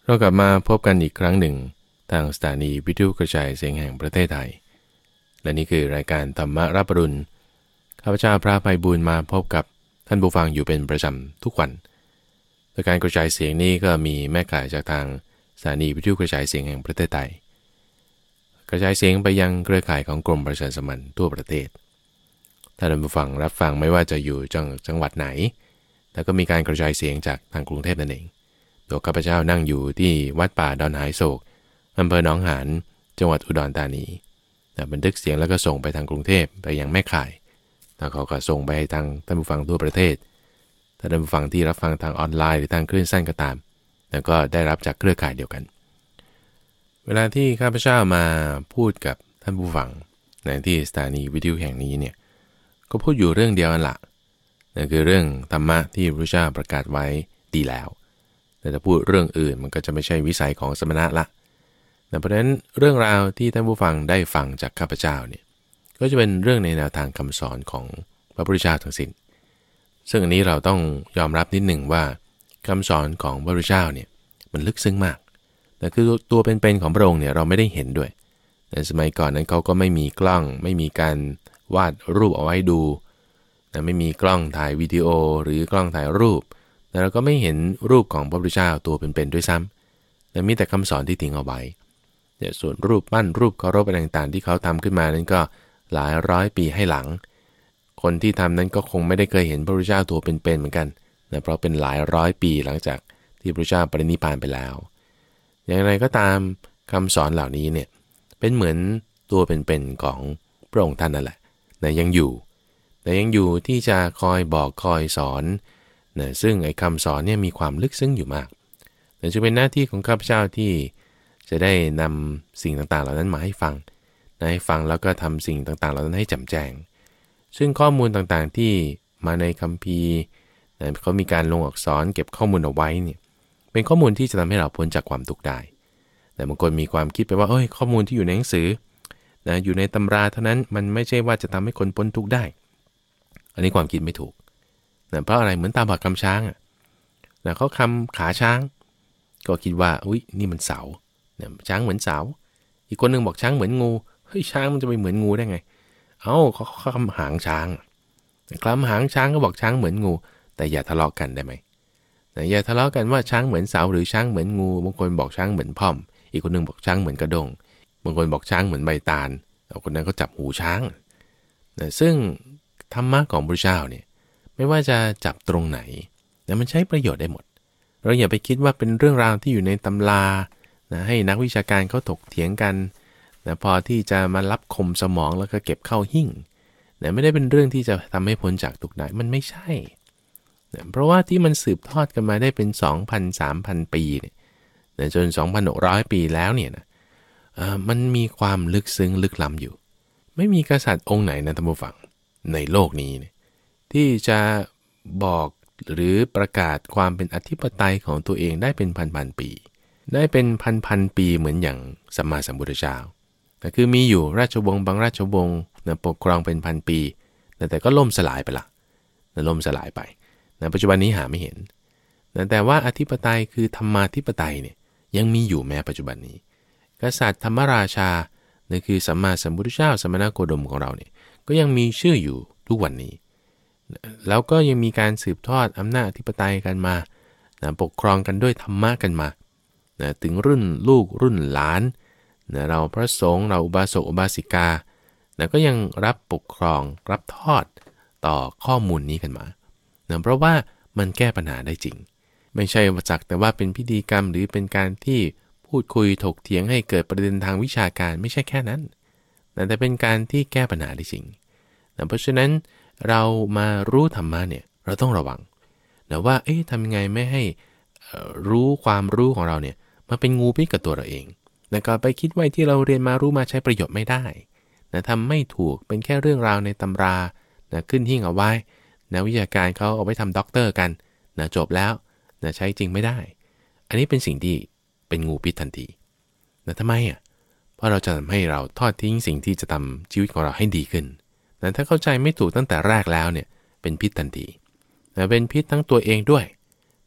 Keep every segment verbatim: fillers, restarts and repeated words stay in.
เรากลับมาพบกันอีกครั้งหนึ่งทางสถานีวิทยุกระจายเสียงแห่งประเทศไทยและนี่คือรายการธรรมรับปรุณข้าพเจ้าพระไพบูลย์มาพบกับท่านผู้ฟังอยู่เป็นประจำทุกวันโดยการกระจายเสียงนี้ก็มีแม่ข่ายจากทางสถานีวิทยุกระจายเสียงแห่งประเทศไทยกระจายเสียงไปยังเครือข่ายของกรมประชาสัมพันธ์ทั่วประเทศท่านผู้ฟังรับฟังไม่ว่าจะอยู่จังจังหวัดไหนแล้วก็มีการกระจายเสียงจากทางกรุงเทพนั่นเองตัวข้าพเจ้านั่งอยู่ที่วัดป่าดอนหายโศกอำเภอหนองหานจังหวัดอุดรธานีแต่บันทึกเสียงแล้วก็ส่งไปทางกรุงเทพไปยังแม่ข่ายแล้วเขาก็ส่งไปให้ทางท่านผู้ฟังทั่วประเทศถ้าท่านผู้ฟังที่รับฟังทางออนไลน์หรือทางคลื่นสั้นก็ตามแล้วก็ได้รับจากเครือข่ายเดียวกันเวลาที่ข้าพเจ้ามาพูดกับท่านผู้ฟังในที่สถานีวิทยุแห่งนี้เนี่ยก็พูดอยู่เรื่องเดียวกันละนั่นคือเรื่องธรรมะที่พระเจ้าประกาศไว้ดีแล้วแต่ถ้าพูดเรื่องอื่นมันก็จะไม่ใช่วิสัยของสมณะละแต่เพราะฉะนั้นเรื่องราวที่ท่านผู้ฟังได้ฟังจากข้าพเจ้าเนี่ยก็จะเป็นเรื่องในแนวทางคำสอนของพระพุทธเจ้าทั้งสิ้นซึ่งอันนี้เราต้องยอมรับนิดหนึ่งว่าคำสอนของพระพุทธเจ้าเนี่ยมันลึกซึ้งมากแต่คือตัวเป็นๆของพระองค์เนี่ยเราไม่ได้เห็นด้วยในสมัยก่อนนั้นเขาก็ไม่มีกล้องไม่มีการวาดรูปเอาไว้ดูนะไม่มีกล้องถ่ายวิดีโอหรือกล้องถ่ายรูปแต่เราก็ไม่เห็นรูปของพระพุทธเจ้าตัวเป็นๆด้วยซ้ำแต่มีแต่คำสอนที่ทิ้งเอาไว้เนี่ยส่วนรูปปั้นรูปเคารพอะไรต่างๆที่เขาทำขึ้นมานั้นก็หลายร้อยปีให้หลังคนที่ทำนั้นก็คงไม่ได้เคยเห็นพระพุทธเจ้าตัวเป็นๆเหมือนกันนะเพราะเป็นหลายร้อยปีหลังจากที่พระพุทธเจ้าปรินิพพานไปแล้วอย่างไรก็ตามคำสอนเหล่านี้เนี่ยเป็นเหมือนตัวเป็นๆของพระองค์ท่านนั่นแหละนะยังอยู่แต่ยังอยู่ที่จะคอยบอกคอยสอนนะซึ่งไอ้คำสอนเนี่ยมีความลึกซึ้งอยู่มากแต่จะเป็นหน้าที่ของข้าพเจ้าที่จะได้นำสิ่งต่างๆเหล่านั้นมาให้ฟังนะให้ฟังแล้วก็ทำสิ่งต่างๆเหล่านั้นให้แจ่มแจ้งซึ่งข้อมูลต่างๆที่มาในคัมภีร์นะเขามีการลงอักษรเก็บข้อมูลเอาไว้เนี่ยเป็นข้อมูลที่จะทำให้เราพ้นจากความทุกข์ได้แต่บางคนมีความคิดไปว่าเอ้ยข้อมูลที่อยู่ในหนังสือนะอยู่ในตำราเท่านั้นมันไม่ใช่ว่าจะทำให้คนพ้นทุกข์ได้อันนี้ความคิดไม่ถูกนะเพราะอะไรเหมือนตาบอดคำช้างอ่ะนะเขาคำขาช้างก็คิดว่าอุ้ยนี่มันเสาเนี่ยช้างเหมือนเสาอีกคนนึงบอกช้างเหมือนงูเฮ้ยช้างมันจะไปเหมือนงูได้ไงเอ้าเขาคำหางช้างคำหางช้างก็บอกช้างเหมือนงูแต่อย่าทะเลาะกันได้ไหมนะอย่าทะเลาะกันว่าช้างเหมือนเสาหรือช้างเหมือนงูบางคนบอกช้างเหมือนพ่อมอีกคนนึงบอกช้างเหมือนกระด้งบางคนบอกช้างเหมือนใบตาลเอาคนนั้นก็จับหูช้างนะซึ่งธรรมะของพระเจ้าเนี่ยไม่ว่าจะจับตรงไหนนะมันใช้ประโยชน์ได้หมดเราอย่าไปคิดว่าเป็นเรื่องราวที่อยู่ในตำรานะให้นักวิชาการเขาถกเถียงกันนะพอที่จะมารับคมสมองแล้วก็เก็บเข้าหิ้งนะไม่ได้เป็นเรื่องที่จะทำให้พ้นจากทุกข์ได้มันไม่ใช่นะเพราะว่าที่มันสืบทอดกันมาได้เป็น สองพัน สามพัน ปีเนี่ยนะจน สองพันหกร้อย ปีแล้วเนี่ยนะมันมีความลึกซึ้งลึกล้ำอยู่ไม่มีกษัตริย์องค์ไหนนะท่านผู้ฟังในโลกนี้เนี่ยที่จะบอกหรือประกาศความเป็นอธิปไตยของตัวเองได้เป็นพันๆปีได้เป็นพันๆปีเหมือนอย่างสัมมาสัมพุทธเจ้าแต่คือมีอยู่ราชวงศ์บางราชวงศ์นะปกครองเป็นพันปีแต่ก็ล่มสลายไปละนะล่มสลายไปนะปัจจุบันนี้หาไม่เห็นนะแต่ว่าอธิปไตยคือธรรมาธิปไตยเนี่ยยังมีอยู่แม้ปัจจุบันนี้กษัตริย์ธรรมราชานั่นคือสัมมาสัมพุทธเจ้าสมณโคดมของเราเนี่ยก็ยังมีชื่ออยู่ทุกวันนี้แล้วก็ยังมีการสืบทอดอำนาจอธิปไตยกันมานะปกครองกันด้วยธรรมะกันมานะถึงรุ่นลูกรุ่นหลานนะเราพระสงฆ์เราอุบาสกอุบาสิกานะก็ยังรับปกครองรับทอดต่อข้อมูลนี้กันมานะเพราะว่ามันแก้ปัญหาได้จริงไม่ใช่จักแต่ว่าเป็นพิธีกรรมหรือเป็นการที่พูดคุยถกเถียงให้เกิดประเด็นทางวิชาการไม่ใช่แค่นั้นนะแต่เป็นการที่แก้ปัญหาได้จริงนะเพราะฉะนั้นเรามารู้ธรรมะเนี่ยเราต้องระวังนะว่าเอ๊ะทำยังไงไม่ให้รู้ความรู้ของเราเนี่ยมาเป็นงูพิษกับตัวเราเองนะก็ไปคิดว่าที่เราเรียนมารู้มาใช้ประโยชน์ไม่ได้นะทำไม่ถูกเป็นแค่เรื่องราวในตำรานะขึ้นหิ้งเอาไว้นะวิทยาการเขาเอาไว้ทำด็อกเตอร์กันนะจบแล้วนะใช้จริงไม่ได้อันนี้เป็นสิ่งที่เป็นงูพิษทันทีนะทำไมอ่ะเพราะเราจะทำให้เราทอดทิ้งสิ่งที่จะทำชีวิตของเราให้ดีขึ้นแต่ถ้าเข้าใจไม่ถูกตั้งแต่แรกแล้วเนี่ยเป็นพิษทันทีแต่เป็นพิษทั้งตัวเองด้วย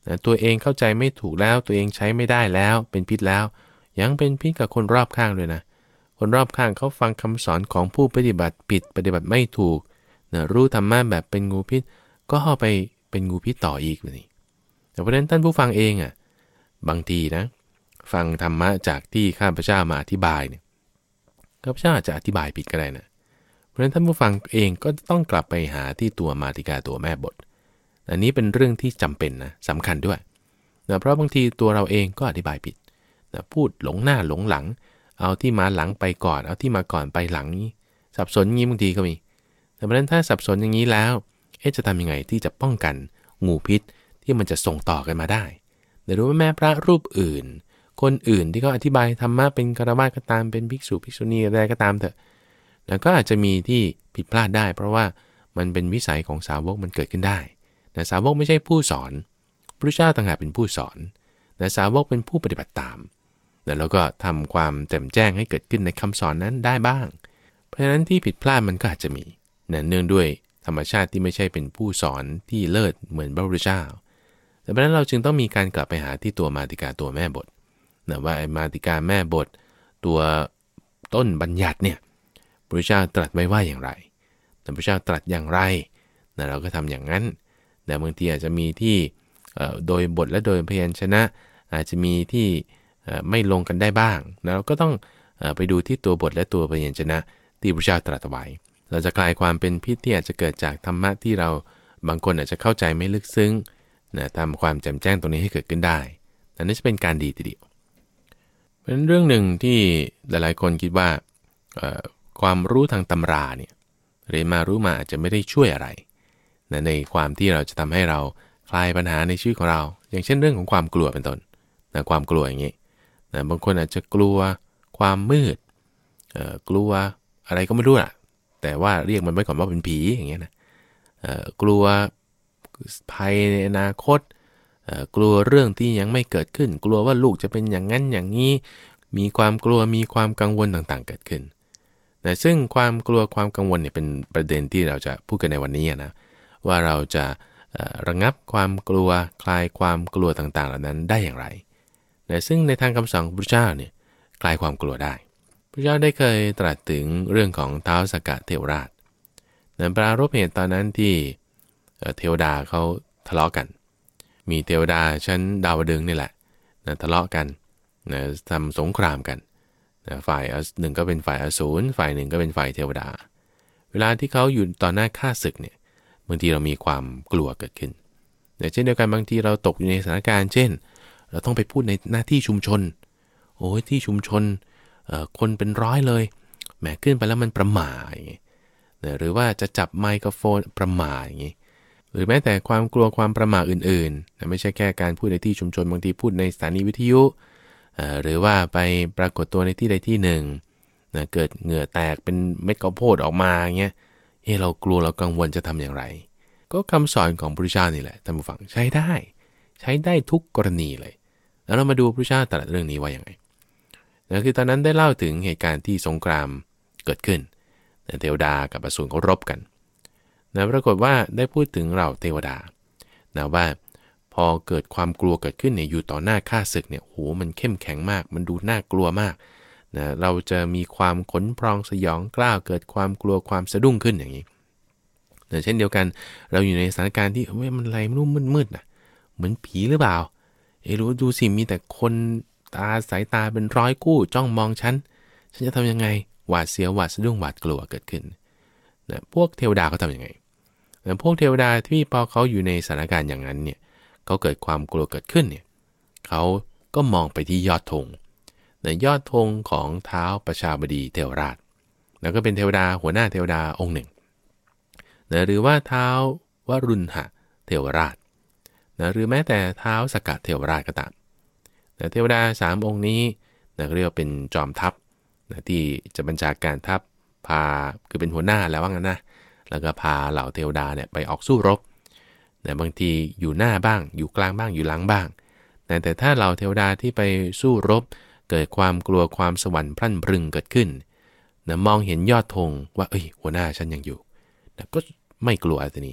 นะตัวเองเข้าใจไม่ถูกแล้วตัวเองใช้ไม่ได้แล้วเป็นพิษแล้วยังเป็นพิษกับคนรอบข้างด้วยนะคนรอบข้างเขาฟังคำสอนของผู้ปฏิบัติผิดปฏิบัติไม่ถูกนะรู้ธรรมะแบบเป็นงูพิษก็เข้าไปเป็นงูพิษต่ออีกนี่แต่เพราะฉะนั้นท่านผู้ฟังเองอ่ะบางทีนะฟังธรรมะจากที่ข้าพเจ้ามาอธิบายเนี่ยข้าพเจ้าอาจจะอธิบายผิดก็ได้นะเพราะฉะนั้นท่านผู้ฟังเองก็ต้องกลับไปหาที่ตัวมาติกาตัวแม่บทอันนี้เป็นเรื่องที่จำเป็นนะสำคัญด้วยนะเพราะบางทีตัวเราเองก็อธิบายผิดนะพูดหลงหน้าหลงหลังเอาที่มาหลังไปก่อนเอาที่มาก่อนไปหลังนี้สับสนงี้บางทีก็มีแต่เพราะฉะนั้นถ้าสับสนอย่างนี้แล้วเอ๊ะจะทำยังไงที่จะป้องกันงูพิษที่มันจะส่งต่อกันมาได้หรือว่าแม้พระรูปอื่นคนอื่นที่เขาอธิบายธรรมะเป็นฆราวาสก็ตามเป็นภิกษุภิกษุณีอะไรก็ตามเถอะแล้วก็อาจจะมีที่ผิดพลาดได้เพราะว่ามันเป็นวิสัยของสาวกมันเกิดขึ้นได้แต่สาวกไม่ใช่ผู้สอนพระเจ้าต่างหากเป็นผู้สอนแต่สาวกเป็นผู้ปฏิบัติตามแล้วก็ทำความแจ่มแจ้งให้เกิดขึ้นในคำสอนนั้นได้บ้างเพราะฉะนั้นที่ผิดพลาดมันก็อาจจะมีเนื่องด้วยธรรมชาติที่ไม่ใช่เป็นผู้สอนที่เลิศเหมือนพระพุทธเจ้าแต่เพราะนั้นเราจึงต้องมีการกลับไปหาที่ตัวมาติกาตัวแม่บทนะว่าไอ้มาติกาแม่บทตัวต้นบัญญัติเนี่ยพระพุทธเจ้าตรัสไว้ว่าอย่างไรพระพุทธเจ้าตรัสอย่างไรนะเราก็ทำอย่างนั้นแต่บางทีอาจจะมีที่โดยบทและโดยพยัญชนะอาจจะมีที่ไม่ลงกันได้บ้างแล้วเราก็ต้องไปดูที่ตัวบทและตัวพยัญชนะที่พระเจ้าตรัสไว้เราจะคลายความเป็นพิษที่อาจจะเกิดจากธรรมะที่เราบางคนอาจจะเข้าใจไม่ลึกซึ้งนะทำความแจ่มแจ้งตรงนี้ให้เกิดขึ้นได้อันนี้จะเป็นการดีทีเดียวเป็นเรื่องหนึ่งที่หลายๆคนคิดว่าความรู้ทางตำราเนี่ยเรียนมารู้มาอาจจะไม่ได้ช่วยอะไรนะในความที่เราจะทำให้เราคลายปัญหาในชีวิตของเราอย่างเช่นเรื่องของความกลัวเป็นต้นนะความกลัวอย่างนี้นะบางคนอาจจะกลัวความมืดเอ่อกลัวอะไรก็ไม่รู้ล่ะแต่ว่าเรียกมันไว้ก่อนว่าเป็นผีอย่างเงี้ยนะเอ่อกลัวภัยในอนาคตเอ่อกลัวเรื่องที่ยังไม่เกิดขึ้นกลัวว่าลูกจะเป็นอย่างนั้นอย่างนี้มีความกลัวมีความกังวลต่างๆเกิดขึ้นนะซึ่งความกลัวความกังวลเนี่ยเป็นประเด็นที่เราจะพูดกันในวันนี้นะว่าเราจะระงับความกลัวคลายความกลัวต่างๆเหล่านั้นได้อย่างไรนะซึ่งในทางคำสอนของพระเจ้าเนี่ยคลายความกลัวได้พระเจ้าได้เคยตรัสถึงเรื่องของท้าวสักกะเทวราชนะปรารภเหตุตอนนั้นที่เทวดาเขาทะเลาะกันมีเทวดาชั้นดาวดึงส์นี่แหละนะทะเลาะกันนะทำสงครามกันนะฝ่ายหนึ่งก็เป็นฝ่ายอสูรฝ่ายหนึ่งก็เป็นฝ่ายเทวดาเวลาที่เขาอยู่ต่อหน้าข้าศึกเนี่ยบางทีเรามีความกลัวเกิดขึ้นแต่เช่นเดียวกันบางทีเราตกอยู่ในสถานการณ์เช่นเราต้องไปพูดในหน้าที่ชุมชนโอ้ยที่ชุมชนคนเป็นร้อยเลยแหมขึ้นไปแล้วมันประหม่าอย่างงี้หรือว่าจะจับไมโครโฟนประหม่าอย่างงี้หรือแม้แต่ความกลัวความประหม่าอื่นๆไม่ใช่แค่การพูดในที่ชุมชนบางทีพูดในสถานีวิทยุหรือว่าไปปรากฏตัวในที่ใดที่หนึ่งนะเกิดเหงื่อแตกเป็นเม็ดข้าวโพดออกมาอย่างเงี้ยเฮ้เรากลัวเรากังวลจะทำอย่างไรก็คำสอนของพระพุทธเจ้านี่แหละท่านผู้ฟังใช้ได้ใช้ได้ทุกกรณีเลยแล้วเรามาดูพระพุทธเจ้าตรัสเรื่องนี้ว่าอย่างไรนะคือตอนนั้นได้เล่าถึงเหตุการณ์ที่สงครามเกิดขึ้นนะเทวดากับอสูรเขารบกันนะปรากฏว่าได้พูดถึงเราเทวดานะว่าพอเกิดความกลัวเกิดขึ้นเนี่ยอยู่ต่อหน้าข้าศึกเนี่ยโหมันเข้มแข็งมากมันดูน่ากลัวมากนะเราจะมีความขนพองสยองกล้าวเกิดความกลัวความสะดุ้งขึ้นอย่างนี้นะเช่นเดียวกันเราอยู่ในสถานการณ์ที่เฮ้ยมันอะไรไม่รู้มืดๆนะเหมือนผีหรือเปล่าเอรู้ดูสิมีแต่คนตาสายตาเป็นร้อยคู่จ้องมองฉันฉันจะทำยังไงหวาดเสียวหวาดสะดุ้งหวาดกลัวเกิดขึ้นนะพวกเทวดาเขาทำยังไงนะพวกเทวดาที่พอเขาอยู่ในสถานการณ์อย่างนั้นเนี่ยเขาเกิดความกลัวเกิดขึ้นเนี่ยเขาก็มองไปที่ยอดธงในยอดธงของท้าวประชาบดีเทวราชแล้วก็เป็นเทวดาหัวหน้าเทวดาองค์หนึ่งนะหรือว่าท้าววรุณหะเทวราชนะหรือแม้แต่ท้าวสักกะเทวราชก็ตามนะเทวดาสามองค์นี้นะเรียกว่าเป็นจอมทัพนะที่จะบัญชาการทัพพาคือเป็นหัวหน้าแล้วว่างั้นนะแล้วก็พาเหล่าเทวดาเนี่ยไปออกสู้รบนะบางทีอยู่หน้าบ้างอยู่กลางบ้างอยู่หลังบ้างนะแต่ถ้าเหล่าเทวดาที่ไปสู้รบเกิดความกลัวความสวรรค์พรั่นพรึงเกิดขึ้นนะมองเห็นยอดธงว่าเอ้ยหัวหน้าฉันยังอยู่นะก็ไม่กลัวทีนี้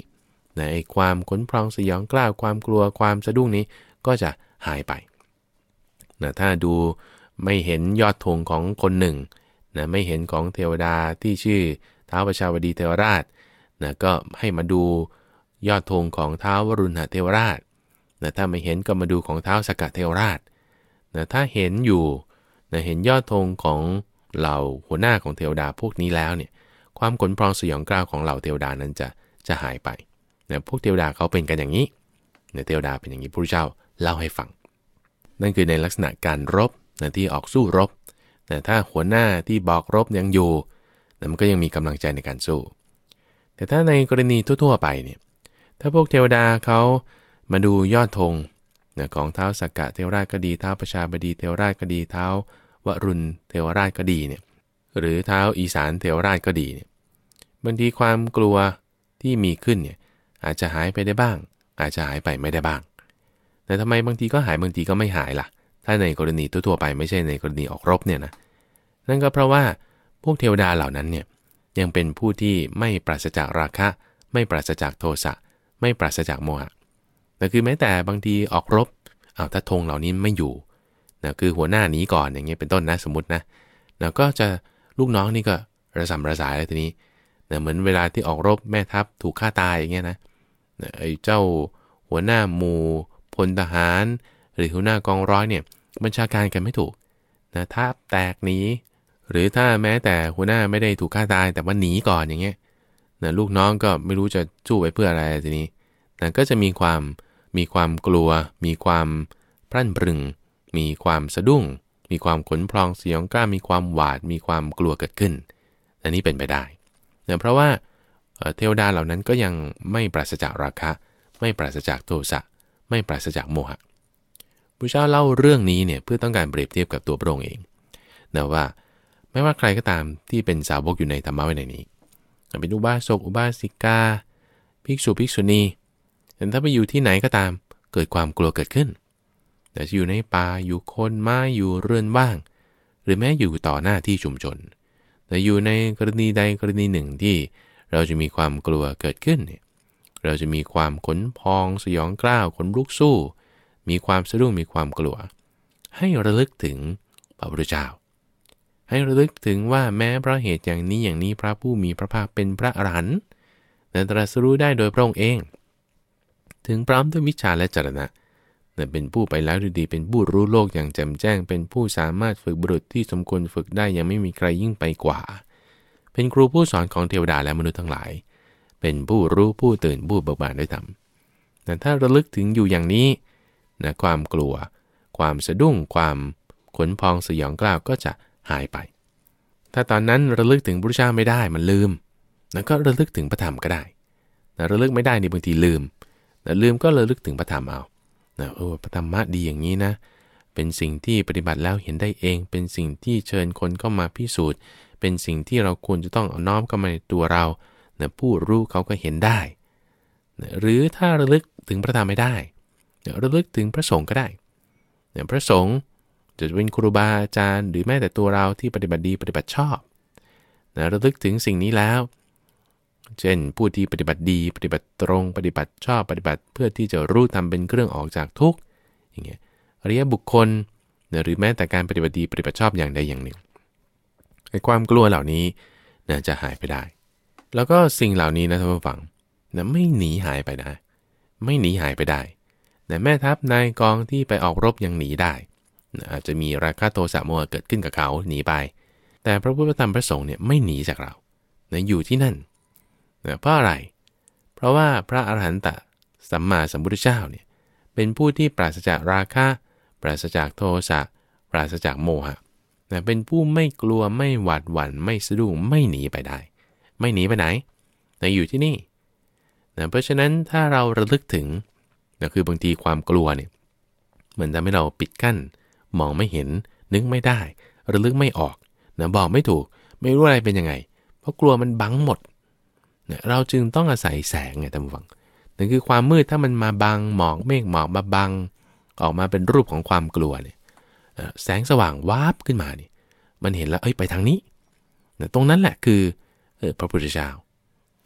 นะไอ้ความขนพองสยองกล้าวความกลัวความสะดุ้งนี้ก็จะหายไปนะถ้าดูไม่เห็นยอดธงของคนหนึ่งนะไม่เห็นของเทวดาที่ชื่อท้าวประชาวดีเทวราชนะก็ให้มาดูยอดธงของท้าววรุณหเทวราชนะถ้าไม่เห็นก็มาดูของท้าวสกกะเทวราชนะถ้าเห็นอยู่นะเห็นยอดธงของเหล่าหัวหน้าของเทวดาพวกนี้แล้วเนี่ยความขนพองสยองกล้าวของเหล่าเทวดานั้นจะจะหายไปนะพวกเทวดาเขาเป็นกันอย่างนี้นะเทวดาเป็นอย่างนี้พระพุทธเจ้าเล่าให้ฟังนั่นคือในลักษณะการรบนะที่ออกสู้รบนะถ้าหัวหน้าที่บอกรบยังอยู่นะมันก็ยังมีกำลังใจในการสู้แต่ถ้าในกรณีทั่วๆไปเนี่ยถ้าพวกเทวดาเขามาดูยอดธงนะของท้าวสักกะเทวราชก็ดีท้าวประชาบดีเทวราชก็ดีท้าววรุณเทวราชก็ดีเนี่ยหรือท้าวอีสานเทวราชก็ดีเนี่ยบางทีความกลัวที่มีขึ้นเนี่ยอาจจะหายไปได้บ้างอาจจะหายไปไม่ได้บ้างแต่ทำไมบางทีก็หายบางทีก็ไม่หายล่ะถ้าในกรณีทั่วๆไปไม่ใช่ในกรณีออกรบเนี่ยนะนั่นก็เพราะว่าพวกเทวดาเหล่านั้นเนี่ยยังเป็นผู้ที่ไม่ปราศจากราคะไม่ปราศจากโทสะไม่ปราศจากโมหะแต่คือแม้แต่บางทีออกรบเอาถ้าธงเหล่านี้ไม่อยู่นะคือหัวหน้าหนีก่อนอย่างเงี้ยเป็นต้นนะสมมตินะแล้วก็จะลูกน้องนี่ก็ระสำระสายเลยทีนี้นะเหมือนเวลาที่ออกรบแม่ทัพถูกฆ่าตายอย่างเงี้ยนะไอ้เจ้าหัวหน้าหมู่พลทหารหรือหัวหน้ากองร้อยเนี่ยบัญชาการกันไม่ถูกนะทัพแตกหนีหรือถ้าแม้แต่หัวหน้าไม่ได้ถูกฆ่าตายแต่ว่าหนีก่อนอย่างเงี้ยนะลูกน้องก็ไม่รู้จะสู้ไปเพื่ออะไรทีนี้นะก็จะมีความมีความกลัวมีความพรั่นพรึงมีความสะดุ้งมีความขนพองสยองกล้ามีความหวาดมีความกลัวเกิดขึ้นอันนี้เป็นไปได้นะเพราะว่าเทวดาเหล่านั้นก็ยังไม่ปราศจากราคะไม่ปราศจากโทสะไม่ปราศจากโมหะพระเจ้าเล่าเรื่องนี้เนี่ยเพื่อต้องการเปรียบเทียบกับตัวพระองค์เองนะว่าไม่ว่าใครก็ตามที่เป็นสาวกอยู่ในธรรมะวินัยนี้เป็นอุบาสกอุบาสิกาภิกษุภิกษุณีแต่ถ้าไปอยู่ที่ไหนก็ตามเกิดความกลัวเกิดขึ้นแต่จะอยู่ในป่าอยู่โคนไม้อยู่เรือนว่างหรือแม้อยู่ต่อหน้าที่ชุมชนแต่อยู่ในกรณีใดกรณีหนึ่งที่เราจะมีความกลัวเกิดขึ้นเนี่ยเราจะมีความขนพองสยองกล้าวขนลุกสู้มีความสะดุ้งมีความกลัวให้ระลึกถึงพระพุทธเจ้าให้ระลึกถึงว่าแม้เพราะเหตุอย่างนี้อย่างนี้พระผู้มีพระภาคเป็นพระอรหันต์แต่ตรัสรู้ได้โดยพระองค์เองถึงพร้อมด้วยวิชาและจรณะเป็นผู้ไปแล้วด้วยดีเป็นผู้รู้โลกอย่างแจ่มแจ้งเป็นผู้สามารถฝึกบุรุษที่สมควรฝึกได้ยังไม่มีใครยิ่งไปกว่าเป็นครูผู้สอนของเทวดาและมนุษย์ทั้งหลายเป็นผู้รู้ผู้ตื่นผู้เบิกบานด้วยธรรมแต่ถ้าระลึกถึงอยู่อย่างนี้นะความกลัวความสะดุ้งความขนพองสยองกล้าวก็จะหายไปถ้าตอนนั้นระลึกถึงพระพุทธเจ้าไม่ได้มันลืมแล้วก็ระลึกถึงพระธรรมก็ได้แต่ระลึกไม่ได้ในบางทีลืมแต่ลืมก็ระลึกถึงพระธรรมเอานะโอ้พระธรรมะดีอย่างนี้นะเป็นสิ่งที่ปฏิบัติแล้วเห็นได้เองเป็นสิ่งที่เชิญคนเข้ามาพิสูจน์เป็นสิ่งที่เราควรจะต้องเอาน้อมเข้ามาในตัวเรานะผู้รู้เขาก็เห็นได้นะหรือถ้าระลึกถึงพระธรรมไม่ได้นะระลึกถึงพระสงฆ์ก็ได้นะพระสงฆ์จะเป็นครูบาอาจารย์หรือแม้แต่ตัวเราที่ปฏิบัติดีปฏิบัติชอบนะระลึกถึงสิ่งนี้แล้วเช่นผู้ที่ปฏิบัติดีปฏิบัติตรงปฏิบัติชอบปฏิบัติเพื่อที่จะรู้ทำเป็นเครื่องออกจากทุกข์อย่างเงี้ยอริยบุคคลนะหรือแม้แต่การปฏิบัติดีปฏิบัติชอบอย่างใดอย่างหนึ่งไอ้ความกลัวเหล่านี้นะจะหายไปได้แล้วก็สิ่งเหล่านี้นะท่านผู้ฟังนะไม่หนีหายไปนะไม่หนีหายไปได้นะแม่ทัพนายกองที่ไปออกรบยังหนีได้นะอาจจะมีราคะโทสะโมหะเกิดขึ้นกับเขาหนีไปแต่พระพุทธธรรมพระสงฆ์เนี่ยไม่หนีจากเรานะอยู่ที่นั่นนะเพราะอะไรเพราะว่าพระอรหันตสัมมาสัมพุทธเจ้าเนี่ยเป็นผู้ที่ปราศจากราคะปราศจากโทสะปราศจากโมหะนะเป็นผู้ไม่กลัวไม่หวาดหวั่นไม่สะดุ้งไม่หนีไปได้ไม่หนีไปไหนนะอยู่ที่นี่นะเพราะฉะนั้นถ้าเราระลึกถึงนะคือบางทีความกลัวเนี่ยเหมือนทำให้เราปิดกั้นมองไม่เห็นนึกไม่ได้ระลึกไม่ออกนะบอกไม่ถูกไม่รู้อะไรเป็นยังไงเพราะกลัวมันบังหมดนะเราจึงต้องอาศัยแสงไงท่านผู้ฟังนั่นคือความมืดถ้ามันมาบังหมอกเมฆหมอกมาบังออกมาเป็นรูปของความกลัวเนี่ยแสงสว่างวาบขึ้นมานี่มันเห็นแล้วเอ้ยไปทางนี้นะตรงนั้นแหละคือเออพระพุทธเจ้า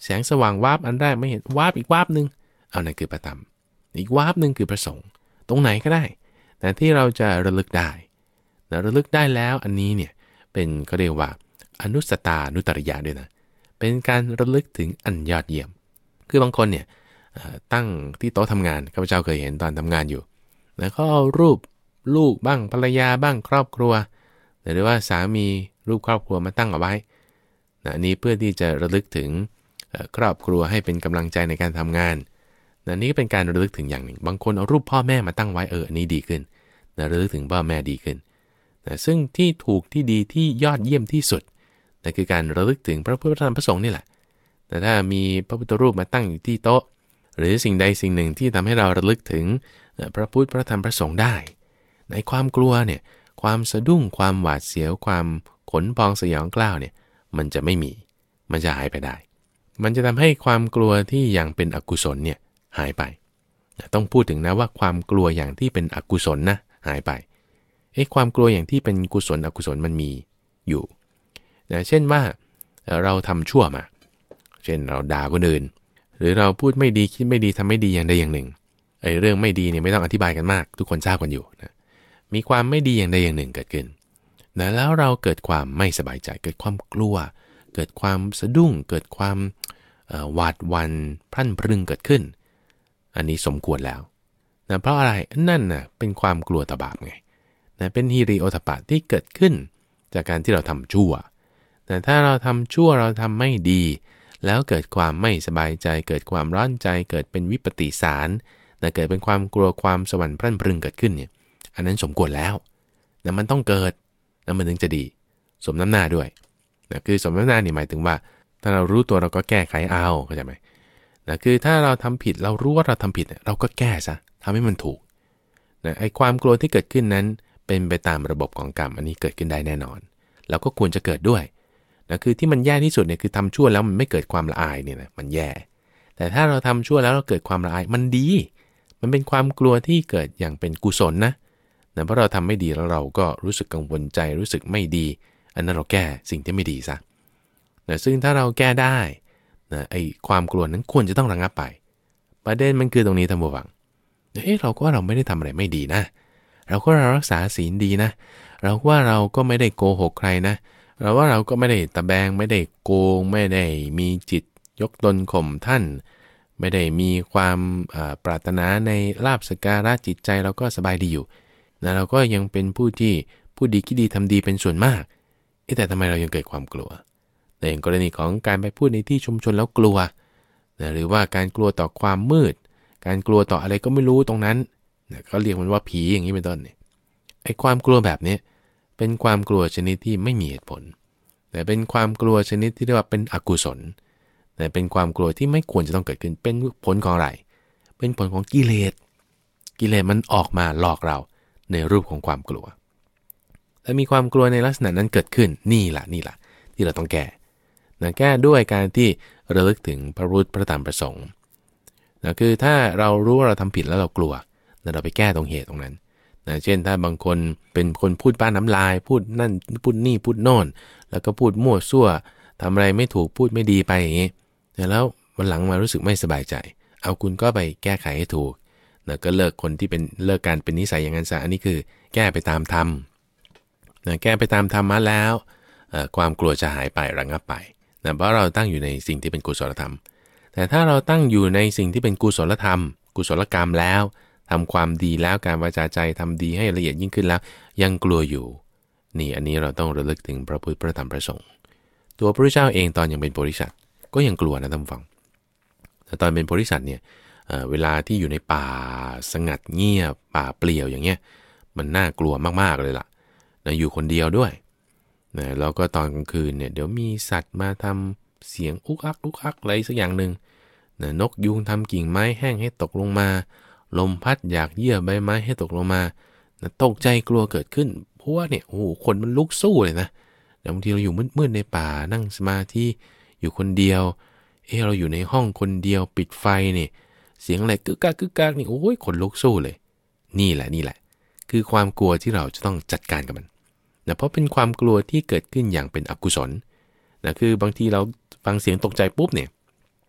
แสงสว่างวาบอันแรกไม่เห็นวาบอีกวาบนึงเอานั่นคือพระธรรมอีกวาบนึงคือพระสงฆ์ตรงไหนก็ได้แต่ที่เราจะระลึกได้นะระลึกได้แล้วอันนี้เนี่ยเป็นเขาเรียกว่าอนุสตานุตริยะด้วยนะเป็นการระลึกถึงอันยอดเยี่ยมคือบางคนเนี่ยตั้งที่โต๊ะทำงานข้าพเจ้าเคยเห็นตอนทำงานอยู่แล้วก็เอารูปลูกบ้างภรรยาบ้างครอบครัวหรือว่าสามีรูปครอบครัวมาตั้งเอาไว้นะอันนี้เพื่อที่จะระลึกถึงครอบครัวให้เป็นกำลังใจในการทำงานนะนี่ก็เป็นการระลึกถึงอย่างหนึ่งบางคนเอารูปพ่อแม่มาตั้งไว้เอออันนี้ดีขึ้นนะระลึกถึงพ่อแม่ดีขึ้นนะซึ่งที่ถูกที่ดีที่ยอดเยี่ยมที่สุดนั่นคือการระลึกถึงพระพุทธธรรมพระสงฆ์นี่แหละแต่ถ้ามีพระพุทธรูปมาตั้งอยู่ที่โต๊ะหรือสิ่งใดสิ่งหนึ่งที่ทำให้เราระลึกถึงพระพุทธพระธรรมพระสงฆ์ได้ในความกลัวเนี่ยความสะดุ้งความหวาดเสียวความขนพองสยองกล้าวเนี่ยมันจะไม่มีมันจะหายไปได้มันจะทำให้ความกลัวที่ยังเป็นอกุศลเนี่ยหายไปต้องพูดถึงนะว่าความกลัวอย่างที่เป็นอกุศลนะหายไปเอ๊ะความกลัวอย่างที่เป็นกุศลอกุศลมันมีอยู่นะเช่นว่าเราทำชั่วมาเช่นเราด่าคนอื่นหรือเราพูดไม่ดีคิดไม่ดีทำไม่ดีอย่างใดอย่างหนึ่งไอ้เรื่องไม่ดีเนี่ยไม่ต้องอธิบายกันมากทุกคนทราบกันอยู่นะมีความไม่ดีอย่างใดอย่างหนึ่งเกิดขึ้นนะแล้วเราเกิดความไม่สบายใจเกิดความกลัวเกิดความสะดุ้งเกิดความหวาดหวั่นพรั่นพรึงเกิดขึ้นอันนี้สมควรแล้วนะเพราะอะไรนั่นน่ะเป็นความกลัวต่อบาปไงนะเป็นฮิริโอตปะที่เกิดขึ้นจากการที่เราทำชั่วแต่ถ้าเราทำชั่วเราทำไม่ดีแล้วเกิดความไม่สบายใจเกิดความร้อนใจเกิดเป็นวิปติสารนะเกิดเป็นความกลัวความสวรรค์พรั่นพรึงเกิดขึ้นเนี่ยอันนั้นสมควรแล้วนะมันต้องเกิดนะมันถึงจะดีสมน้ำหน้าด้วยนะคือสมน้ำหน้านี่หมายถึงว่าถ้าเรารู้ตัวเราก็แก้ไขเอาเข้าใจไหมนะคือถ้าเราทำผิดเรารู้ว่าเราทำผิดเราก็แก้ซะทำให้มันถูกนะไอ้ความกลัวที่เกิดขึ้นนั้นเป็นไปตามระบบของกรรมอันนี้เกิดขึ้นได้แน่นอนแล้วก็ควรจะเกิดด้วยนะคือที่มันแย่ที่สุดเนี่ยคือทำชั่วแล้วมันไม่เกิดความละอายเนี่ยนะมันแย่แต่ถ้าเราทำชั่วแล้วเราเกิดความละอายมันดีมันเป็นความกลัวที่เกิดอย่างเป็นกุศลนะนะเพราะเราทำไม่ดีแล้วเราก็รู้สึกกังวลใจรู้สึกไม่ดีอันนั้นเราแก้สิ่งที่ไม่ดีซะนะซึ่งถ้าเราแก้ได้นะไอ้ความกลัวนั้นควรจะต้องระงับไปประเด็นมันคือตรงนี้ท่านผู้ฟังเอ๊ะเราก็ว่าเราไม่ได้ทำอะไรไม่ดีนะเราก็เรารักษาศีลดีนะเราว่าเราก็ไม่ได้โกหกใครนะเราว่าเราก็ไม่ได้ตะแบงไม่ได้โกงไม่ได้มีจิตยกตนข่มท่านไม่ได้มีความปรารถนาในลาภสักการะจิตใจเราก็สบายดีอยู่นะเราก็ยังเป็นผู้ที่ผู้ดีคิดดีทำดีเป็นส่วนมากแต่ทำไมเรายังเกิดความกลัวในกรณีของการไปพูดในที่ชุมชนแล้วกลัวนะหรือว่าการกลัวต่อความมืดการกลัวต่ออะไรก็ไม่รู้ตรงนั้นนะเขาเรียกมันว่าผีอย่างนี้เป็นต้นเนี่ยไอ้ความกลัวแบบนี้เป็นความกลัวชนิดที่ไม่มีเหตุผลแต่เป็นความกลัวชนิดที่เรียกว่าเป็นอกุศลแต่เป็นความกลัวที่ไม่ควรจะต้องเกิดขึ้นเป็นผลของอะไรเป็นผลของกิเลสกิเลสมันออกมาหลอกเราในรูปของความกลัวและมีความกลัวในลักษณะนั้นเกิดขึ้นนี่แหละนี่แหละที่เราต้องแก้นะแก้ด้วยการที่ระลึกถึงพระพุทธพระธรรมพระสงฆ์นะคือถ้าเรารู้ว่าเราทำผิดแล้วเรากลัวนะเราไปแก้ตรงเหตุตรงนั้นนะเช่นถ้าบางคนเป็นคนพูดบ้านน้ำลายพูดนั่นพูดนี่พูดโน่นแล้วก็พูดมั่วซั่วทำอะไรไม่ถูกพูดไม่ดีไปอย่างนี้แล้ววันหลังมารู้สึกไม่สบายใจเอาคุณก็ไปแก้ไขให้ถูกนะก็เลิกคนที่เป็นเลิกการเป็นนิสัยอย่างนั้นซะอันนี้คือแก้ไปตามธรรมนะแก้ไปตามธรรมะแล้วความกลัวจะหายไประงับไปนะเพราะเราตั้งอยู่ในสิ่งที่เป็นกุศลธรรมแต่ถ้าเราตั้งอยู่ในสิ่งที่เป็นกุศลธรรมกุศลกรรมแล้วทำความดีแล้วการวาจาใจทำดีให้ละเอียดยิ่งขึ้นแล้วยังกลัวอยู่นี่อันนี้เราต้องระลึกถึงพระพุทธพระธรรมพระสงฆ์ตัวพระพุทธเจ้าเองตอนยังเป็นโพธิสัตว์ก็ยังกลัวนะท่านผู้ฟังแต่ตอนเป็นโพธิสัตว์เนี่ย เอ่อ เวลาที่อยู่ในป่าสงัดเงียบป่าเปลี่ยวอย่างเงี้ยมันน่ากลัวมากๆเลยล่ะนะอยู่คนเดียวด้วยนะแล้วก็ตอนกลางคืนเนี่ยเดี๋ยวมีสัตว์มาทำเสียงอุกอักอุกอักอะไรสักอย่างหนึ่งนะนกยูงทำกิ่งไม้แห้งให้ตกลงมาลมพัดอยากเยื่อใบไม้ให้ตกลงมานะตกใจกลัวเกิดขึ้นเพราะว่าเนี่ยโอ้โหคนมันลุกสู้เลยนะแต่บางทีเราอยู่มืดๆในป่านั่งสมาธิอยู่คนเดียวเออเราอยู่ในห้องคนเดียวปิดไฟเนี่ยเสียงอะไรกึกกักกึกกักนี่โอ้ยคนลุกสู้เลยนี่แหละนี่แหละคือความกลัวที่เราจะต้องจัดการกับมันนะเพราะเป็นความกลัวที่เกิดขึ้นอย่างเป็นอกุศลนะคือบางทีเราฟังเสียงตกใจปุ๊บเนี่ย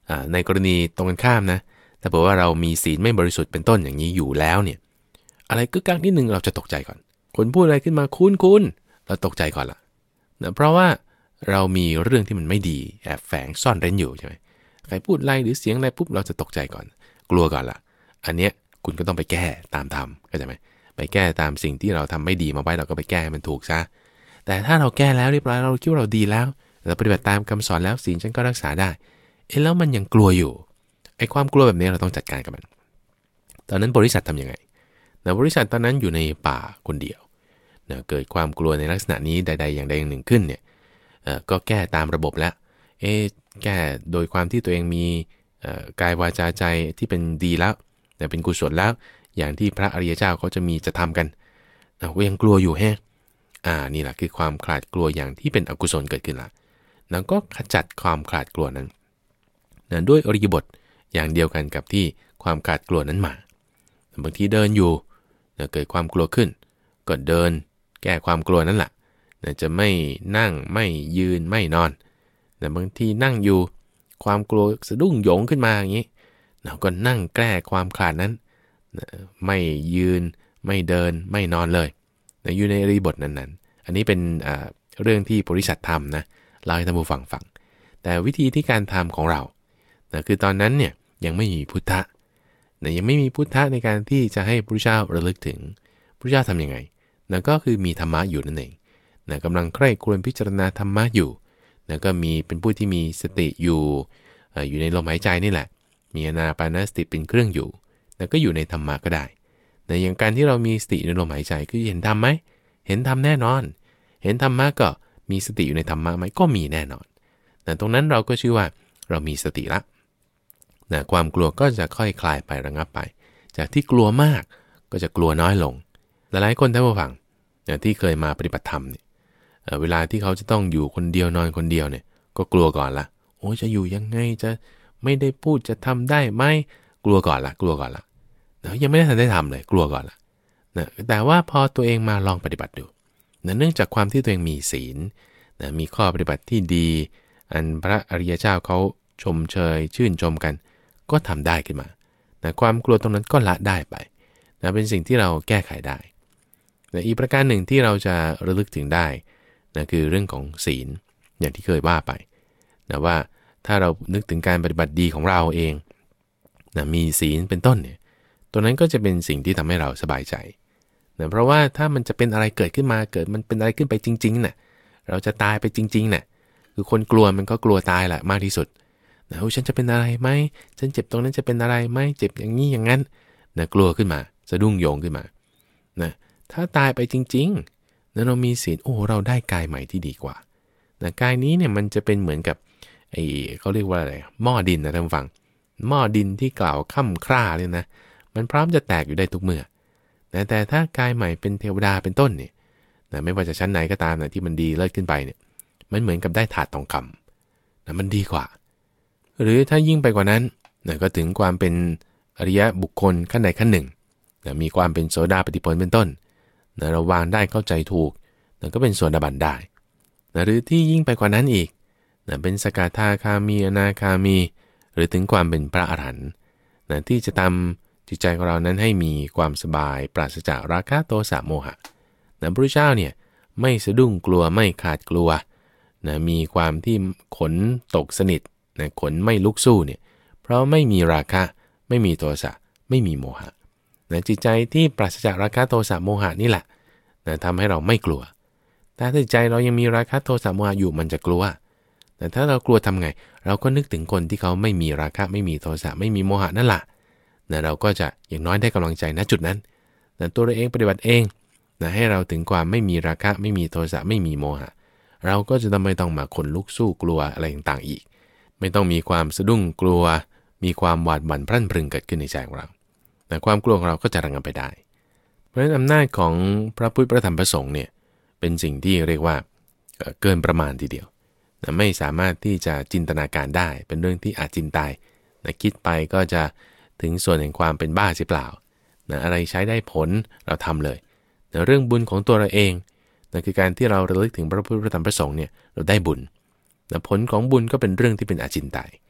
ในกรณีตรงกันข้ามนะถ้าบอกว่าเรามีศีลไม่บริสุทธิ์เป็นต้นอย่างนี้อยู่แล้วเนี่ยอะไรกึกกักนิดนึงเราจะตกใจก่อนคนพูดอะไรขึ้นมาคุ้นคุ้นเราตกใจก่อนละนะเพราะว่าเรามีเรื่องที่มันไม่ดีแอบแฝงซ่อนเร้นอยู่ใช่ไหมใครพูดอะไรหรือเสียงอะไรปุ๊บเราจะตกใจก่อนกลัวก่อนละอันเนี้ยคุณก็ต้องไปแก้ตามธรรมเข้าใจไหมไปแก้ตามสิ่งที่เราทำไม่ดีมาไว้เราก็ไปแก้ให้มันถูกซะแต่ถ้าเราแก้แล้วเรียบร้อยเราคิดว่าเราดีแล้วเราปฏิบัติตามคำสอนแล้วศีลฉันก็รักษาได้เอ๊ะแล้วมันยังกลัวอยู่ไอ้ความกลัวแบบนี้เราต้องจัดการกับมันตอนนั้นบริษัททำยังไงนะบริษัทตอนนั้นอยู่ในป่าคนเดียวนะเกิดความกลัวในลักษณะนี้ใดๆอย่างใดอย่างหนึ่งขึ้นเนี่ยก็แก้ตามระบบแล้วเอ๊ะแก้โดยความที่ตัวเองมีกายวาจาใจที่เป็นดีแล้วแต่เป็นกุศลแล้วอย่างที่พระอริยเจ้าเขาจะมีจะทำกันนะก็ยังกลัวอยู่แฮะอ่านี่แหละคือความขลาดกลัวอย่างที่เป็นอกุศลเกิดขึ้นละแล้วก็ขจัดความขลาดกลัวนั้นนะด้วยอริยบทอย่างเดียวกันกับที่ความขลาดกลัวนั้นมาบางทีเดินอยู่นะเกิดความกลัวขึ้นก็เดินแก้ความกลัวนั้นแหละนะจะไม่นั่งไม่ยืนไม่นอนนะบางทีนั่งอยู่ความกลัวสะดุ้งโยงขึ้นมาอย่างนี้เราก็นั่งแก้ความขลาดนั้นนะไม่ยืนไม่เดินไม่นอนเลยนะอยู่ในอริยบทนั้นๆอันนี้เป็นอ่าเรื่องที่บริษัททำนะเล่าให้ท่านผู้ฟังฟังแต่วิธีที่การทำของเรานะคือตอนนั้นเนี่ยยังไม่มีพุทธะนะยังไม่มีพุทธะในการที่จะให้พระพุทธเจ้าระลึกถึงพระพุทธเจ้าทำยังไงนะก็คือมีธรรมะอยู่นั่นเองนะกำลังใคร่ครวญพิจารณาธรรมะอยู่นะก็มีเป็นผู้ที่มีสติอยู่อยู่ในลมหายใจนี่แหละมีอานาปานสติเป็นเครื่องอยู่นะก็อยู่ในธรรมะก็ได้นะอย่างการที่เรามีสติในลมหายใจคือเห็นธรรมไหมเห็นธรรมแน่นอนเห็นธรรมะก็มีสติอยู่ในธรรมะไหมก็มีแน่นอนนะตรงนั้นเราก็ชื่อว่าเรามีสติละนะความกลัวก็จะค่อยคลายไประงับไปจากที่กลัวมากก็จะกลัวน้อยลงหลายๆคนท่านผู้ฟังนะที่เคยมาปฏิบัติธรรมเนี่ยเวลาที่เขาจะต้องอยู่คนเดียวนอนคนเดียวเนี่ยก็กลัวก่อนละโอ้จะอยู่ยังไงจะไม่ได้พูดจะทำได้ไหมกลัวก่อนละกลัวก่อนละนะยังไม่ได้ทันได้ทำเลยกลัวก่อนละนะแต่ว่าพอตัวเองมาลองปฏิบัติดูนะเนื่องจากความที่ตัวเองมีศีลนะมีข้อปฏิบัติที่ดีอันพระอริยเจ้าเขาชมเชยชื่นชมกันก็ทำได้ขึ้นมานะความกลัวตรงนั้นก็ละได้ไปนะเป็นสิ่งที่เราแก้ไขได้แต่อีกประการหนึ่งที่เราจะระลึกถึงได้นะคือเรื่องของศีลอย่างที่เคยว่าไปนะว่าถ้าเรานึกถึงการปฏิบัติดีของเราเองนะมีศีลเป็นต้นเนี่ยตัวนั้นก็จะเป็นสิ่งที่ทำให้เราสบายใจนะเพราะว่าถ้ามันจะเป็นอะไรเกิดขึ้นมาเกิดมันเป็นอะไรขึ้นไปจริงๆนะ่ะเราจะตายไปจริงๆนะ่ะคือคนกลัวมันก็กลัวตายแหละมากที่สุดนะโอ้ฉันจะเป็นอะไรไหมฉันเจ็บตรงนั้นจะเป็นอะไรไหมเจ็บอย่างนี้อย่างนั้นนะกลัวขึ้นมาสะดุ้งโยงขึ้นมานะถ้าตายไปจริงๆนะเรามีศีลโอ้เราได้กายใหม่ที่ดีกว่านะกายนี้เนี่ยมันจะเป็นเหมือนกับไอ้เขาเรียกว่าอะไรหม้อดินนะท่านผู้ฟังหม้อดินที่กล่าวค่ำคร่าเลยนะมันพร้อมจะแตกอยู่ได้ทุกเมื่อนะแต่ถ้ากายใหม่เป็นเทวดาเป็นต้นเนี่ยนะไม่ว่าจะชั้นไหนก็ตามนะที่มันดีเลิศขึ้นไปเนี่ยมันเหมือนกับได้ถาดทองคำนะมันดีกว่าหรือถ้ายิ่งไปกว่านั้นนะก็ถึงความเป็นอริยะบุคคลขั้นใดขั้นหนึ่งนะมีความเป็นโสดาปัตติผลเป็นต้นนะเราวางได้เข้าใจถูกนะก็เป็นโสดาบันได้นะหรือที่ยิ่งไปกว่านั้นอีกนะเป็นสกทาคามีอนาคามีหรือถึงความเป็นพระอรหันต์นะที่จะทำจิตใจของเรานั้นให้มีความสบายปราศจากราคะโทสะโมหะนะพระพุทธเจ้าเนี่ยไม่สะดุ้งกลัวไม่ขาดกลัวนะมีความที่ขนตกสนิทนะขนไม่ลุกสู้เนี่ยเพราะไม่มีราคะไม่มีโทสะไม่มีโมหะนะจิตใจที่ปราศจากราคะโทสะโมหะนี่แหละนะทำให้เราไม่กลัวแต่ถ้าใจเรายังมีราคะโทสะโมหะอยู่มันจะกลัวแต่ถ้าเรากลัวทำไงเราก็นึกถึงคนที่เขาไม่มีราคะไม่มีโทสะไม่มีโมหะนั่นแหละนะเราก็จะอย่างน้อยได้กำลังใจณจุดนั้นนะตัวเราเองปฏิบัติเองนะให้เราถึงความไม่มีราคะไม่มีโทสะไม่มีโมหะเราก็จะไม่ต้องมาขนลุกสู้กลัวอะไรต่างๆอีกไม่ต้องมีความสะดุ้งกลัวมีความหวาดหวั่นพรั่นพรึงเกิดขึ้นในใจของเราแต่ความกลัวของเราก็จะระงับไปได้เพราะฉะนั้นอำนาจของพระพุทธพระธรรมพระสงฆ์เนี่ยเป็นสิ่งที่เรียกว่าเกินประมาณทีเดียวนะไม่สามารถที่จะจินตนาการได้เป็นเรื่องที่อาจจินตายนะคิดไปก็จะถึงส่วนแห่งความเป็นบ้าสิเปล่านะอะไรใช้ได้ผลเราทำเลยนะเรื่องบุญของตัวเราเองนะคือการที่เราระลึกถึงพระพุทธพระธรรมพระสงฆ์เนี่ยเราได้บุญนะผลของบุญก็เป็นเรื่องที่เป็นอาจินไตย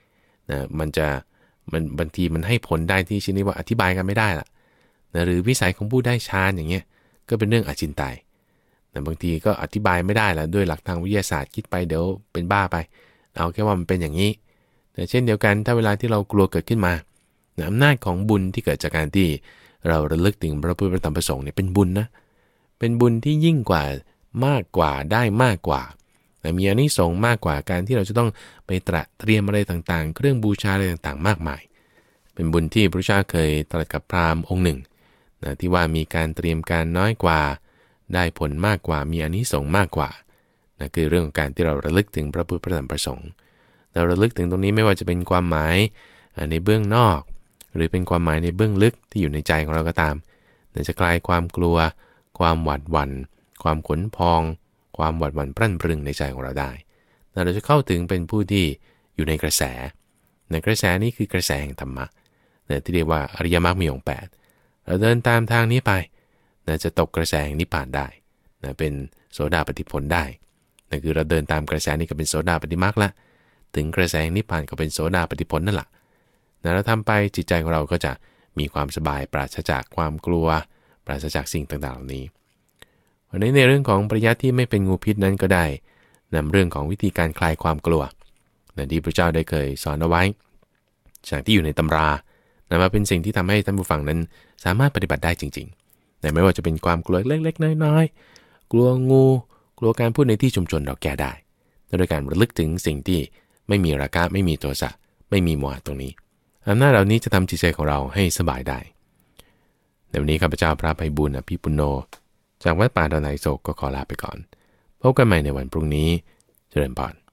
นะมันจะมันบางทีมันให้ผลได้ที่ชนิดว่าอธิบายกันไม่ได้ล่ะนะหรือวิสัยของผู้ได้ฌานอย่างเงี้ยก็เป็นเรื่องอจินไตยนะบางทีก็อธิบายไม่ได้ละด้วยหลักทางวิทยาศาสตร์คิดไปเดี๋ยวเป็นบ้าไปเอาแค่ว่ามันเป็นอย่างนี้แต่เช่นเดียวกันถ้าเวลาที่เรากลัวเกิดขึ้นมานะอำนาจของบุญที่เกิดจากการที่เราระลึกถึงพระพุทธพระธรรมพระสงฆ์เนี่ยเป็นบุญนะเป็นบุญที่ยิ่งกว่ามากกว่าได้มากกว่าแต่มีอานิสงส์มากกว่าการที่เราจะต้องไปตระเตรียมอะไรต่างๆเครื่องบูชาอะไรต่างๆมากมายเป็นบุญที่พระเจ้าเคยตรัสกับพราหมณ์องค์หนึ่งนะที่ว่ามีการเตรียมการน้อยกว่าได้ผลมากกว่ามีอานิสงส์มากกว่านะคือเรื่องของการที่เราระลึกถึงพระพุทธพระธรรมพระสงฆ์เราระลึกถึงตรงนี้ไม่ว่าจะเป็นความหมายในเบื้องนอกหรือเป็นความหมายในเบื้องลึกที่อยู่ในใจของเราก็ตามจะคลายความกลัวความหวาดหวั่นความขนพองความหวาดหวั่นพรั่นพรึงในใจของเราได้เราจะเข้าถึงเป็นผู้ที่อยู่ในกระแสในกระแสนี้คือกระแสแห่งธรรมะที่เรียกว่าอริยมรรคมีองค์แปดเราเดินตามทางนี้ไปจะตกกระแสแห่งนิพพานได้เป็นโสดาปัตติผลได้นั่นคือเราเดินตามกระแสนี้ก็เป็นโสดาปัตติมรรคละถึงกระแสแห่งนิพพานก็เป็นโสดาปัตติผลนั่นแหละเราทำไปจิตใจของเราก็จะมีความสบายปราศจากความกลัวปราศจากสิ่งต่างๆเหล่านี้วันนี้ในเรื่องของปริยัติที่ไม่เป็นงูพิษนั้นก็ได้นำเรื่องของวิธีการคลายความกลัวที่พระเจ้าได้เคยสอนเอาไว้จากที่อยู่ในตำรานำมาเป็นสิ่งที่ทำให้ท่านผู้ฟังนั้นสามารถปฏิบัติได้จริงๆแต่ไม่ว่าจะเป็นความกลัวเล็กๆน้อยๆกลัวงูกลัวการพูดในที่ชุมชนเราแก้ได้โดยการระลึกถึงสิ่งที่ไม่มีราคะไม่มีโทสะไม่มีโมหะตรงนี้อำนาจเหล่านี้จะทำจิตใจของเราให้สบายได้ในวันนี้ข้าพเจ้าพระไพบูลย์อภิปุณโญจากวัดป่าดอนไหโศกก็ขอลาไปก่อนพบกันใหม่ในวันพรุ่งนี้เจริญพร